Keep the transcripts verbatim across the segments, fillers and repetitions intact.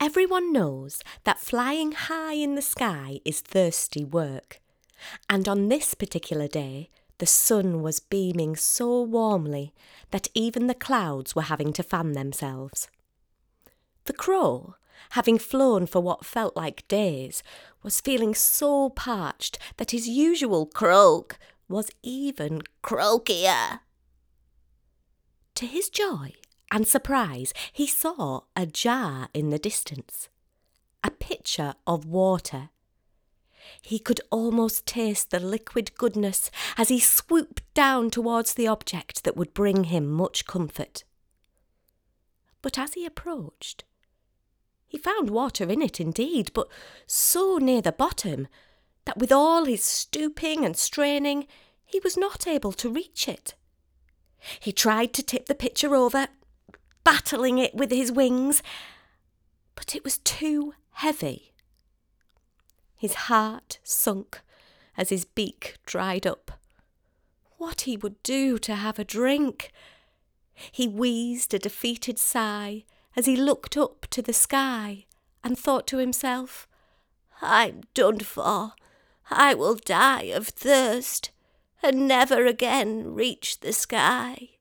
Everyone knows that flying high in the sky is thirsty work, and on this particular day, the sun was beaming so warmly that even the clouds were having to fan themselves. The crow, having flown for what felt like days, was feeling so parched that his usual croak was even croakier. To his joy and surprise, he saw a jar in the distance, a pitcher of water. He could almost taste the liquid goodness as he swooped down towards the object that would bring him much comfort. But as he approached, he found water in it indeed, but so near the bottom that with all his stooping and straining, he was not able to reach it. He tried to tip the pitcher over, battling it with his wings, but it was too heavy. His heart sunk as his beak dried up. What he would do to have a drink! He wheezed a defeated sigh as he looked up to the sky and thought to himself, "I'm done for. I will die of thirst and never again reach the sky."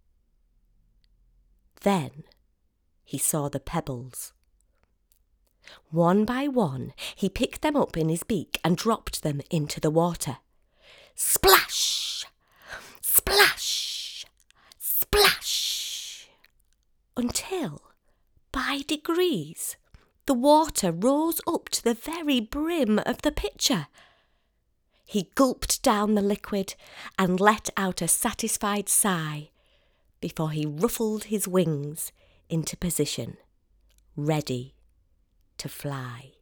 Then he saw the pebbles. One by one, he picked them up in his beak and dropped them into the water. Splash! Splash! Splash! Until, by degrees, the water rose up to the very brim of the pitcher. He gulped down the liquid and let out a satisfied sigh before he ruffled his wings into position, ready to fly.